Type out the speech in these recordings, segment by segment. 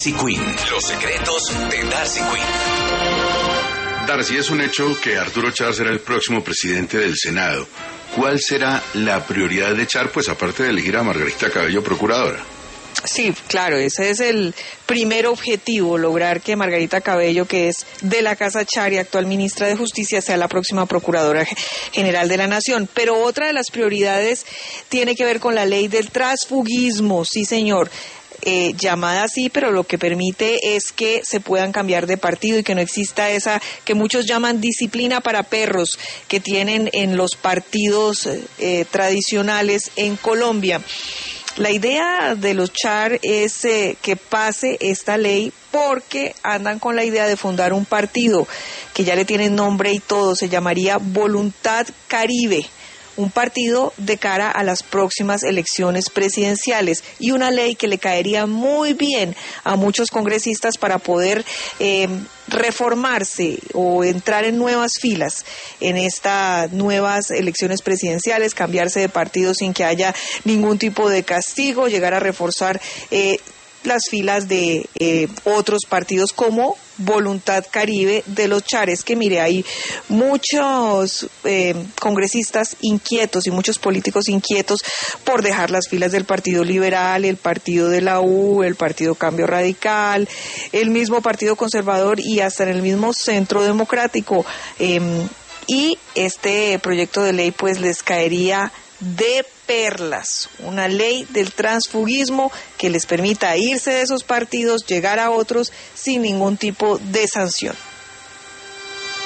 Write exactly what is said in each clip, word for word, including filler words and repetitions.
Quinn. Los secretos de Darcy Quinn. Darcy, es un hecho que Arturo Char será el próximo presidente del Senado. ¿Cuál será la prioridad de Char, pues aparte de elegir a Margarita Cabello procuradora? Sí, claro, ese es el primer objetivo, lograr que Margarita Cabello, que es de la Casa Char y actual ministra de Justicia, sea la próxima Procuradora General de la Nación. Pero otra de las prioridades tiene que ver con la ley del transfugismo, sí señor. Eh, llamada así, pero lo que permite es que se puedan cambiar de partido y que no exista esa que muchos llaman disciplina para perros que tienen en los partidos eh, tradicionales en Colombia. La idea de los Char es eh, que pase esta ley porque andan con la idea de fundar un partido que ya le tienen nombre y todo, se llamaría Voluntad Caribe. Un partido de cara a las próximas elecciones presidenciales y una ley que le caería muy bien a muchos congresistas para poder eh, reformarse o entrar en nuevas filas en estas nuevas elecciones presidenciales, cambiarse de partido sin que haya ningún tipo de castigo, llegar a reforzar eh, las filas de eh, otros partidos como Voluntad Caribe de los Chares, que mire, hay muchos eh, congresistas inquietos y muchos políticos inquietos por dejar las filas del Partido Liberal, el Partido de la U, el Partido Cambio Radical, el mismo Partido Conservador y hasta en el mismo Centro Democrático. Eh, y este proyecto de ley pues les caería de perlas, una ley del transfugismo que les permita irse de esos partidos, llegar a otros sin ningún tipo de sanción.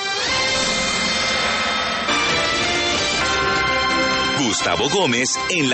Gustavo Gómez en la